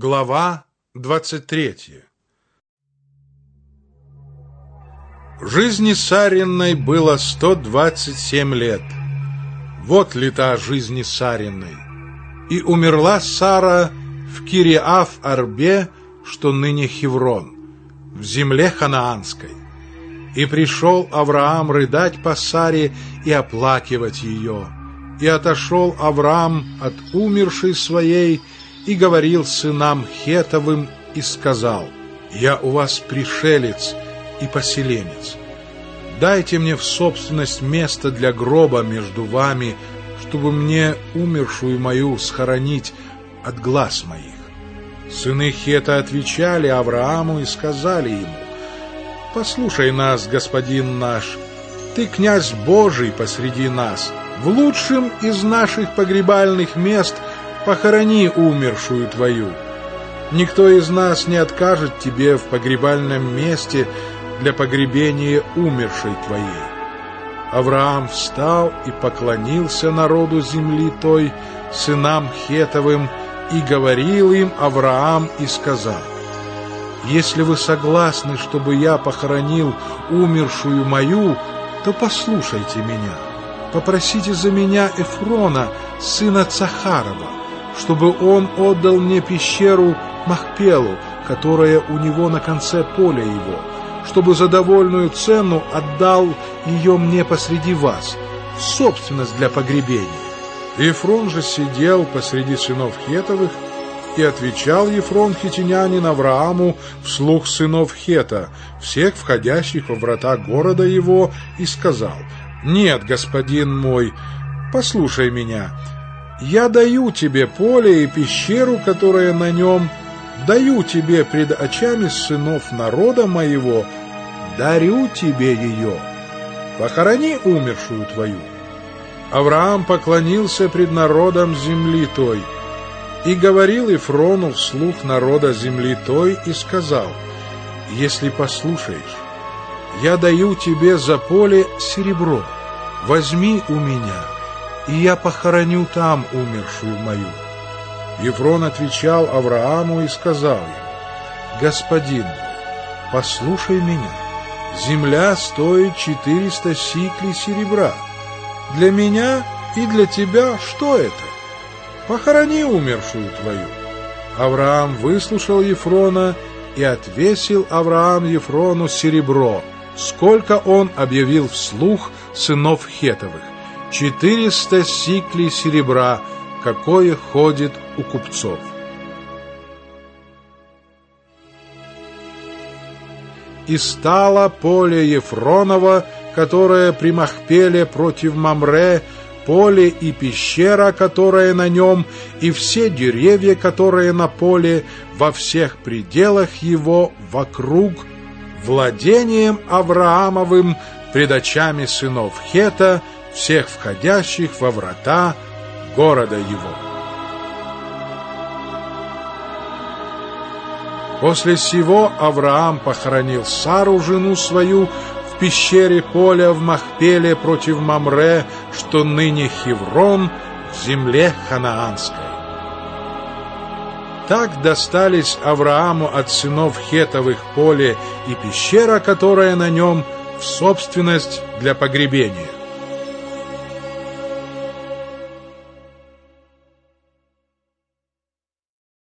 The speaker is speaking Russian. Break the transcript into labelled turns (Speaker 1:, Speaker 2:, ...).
Speaker 1: Глава 23. Жизни Сарриной было 127 лет. Вот лета жизни Сарриной. И умерла Сара в Кириаф-Арбе, что ныне Хеврон, в земле ханаанской. И пришел Авраам рыдать по Саре и оплакивать ее. И отошел Авраам от умершей своей, и говорил сынам Хетовым, и сказал: «Я у вас пришелец и поселенец. Дайте мне в собственность место для гроба между вами, чтобы мне умершую мою схоронить от глаз моих». Сыны Хета отвечали Аврааму и сказали ему: «Послушай нас, господин наш, ты князь Божий посреди нас, в лучшем из наших погребальных мест похорони умершую твою. Никто из нас не откажет тебе в погребальном месте для погребения умершей твоей». Авраам встал и поклонился народу земли той, сынам Хетовым, и говорил им Авраам и сказал: «Если вы согласны, чтобы я похоронил умершую мою, то послушайте меня. Попросите за меня Эфрона, сына Цахарова, чтобы он отдал мне пещеру Махпелу, которая у него на конце поля его, чтобы за довольную цену отдал ее мне посреди вас, в собственность для погребения». Ефрон же сидел посреди сынов Хетовых, и отвечал Ефрон хитинянин Аврааму вслух сынов Хета, всех входящих во врата города его, и сказал: «Нет, господин мой, послушай меня. Я даю тебе поле и пещеру, которая на нем, даю тебе пред очами сынов народа моего, дарю тебе ее. Похорони умершую твою». Авраам поклонился пред народом земли той, и говорил Ефрону вслух народа земли той, и сказал: «Если послушаешь, я даю тебе за поле серебро, возьми у меня, и я похороню там умершую мою». Ефрон отвечал Аврааму и сказал ему: «Господин, послушай меня, земля стоит 400 сиклей серебра. Для меня и для тебя что это? Похорони умершую твою». Авраам выслушал Ефрона, и отвесил Авраам Ефрону серебро, сколько он объявил вслух сынов Хетовых: 400 сиклей серебра, какое ходит у купцов. И стало поле Ефронова, которое при Махпеле против Мамре, поле и пещера, которая на нем, и все деревья, которые на поле, во всех пределах его вокруг, владением Авраамовым пред очами сынов Хета, всех входящих во врата города его. После сего Авраам похоронил Сару, жену свою, в пещере поля в Махпеле против Мамре, что ныне Хеврон, в земле ханаанской. Так достались Аврааму от сынов Хетовых поле и пещера, которая на нем, в собственность для погребения.